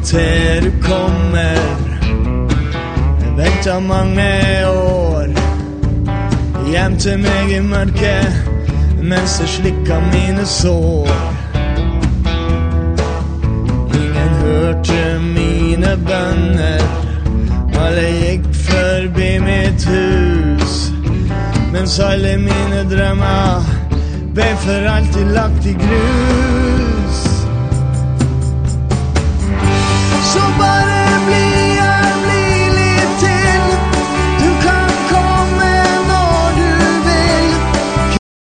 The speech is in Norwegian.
til du kommer. Jeg ventet mange år hjem til meg i mørket, mens jeg slikket mine sår. Ingen hørte mine bønner, alle gikk forbi mitt hus, mens alle mine drømmer ble for alltid lagt i grus.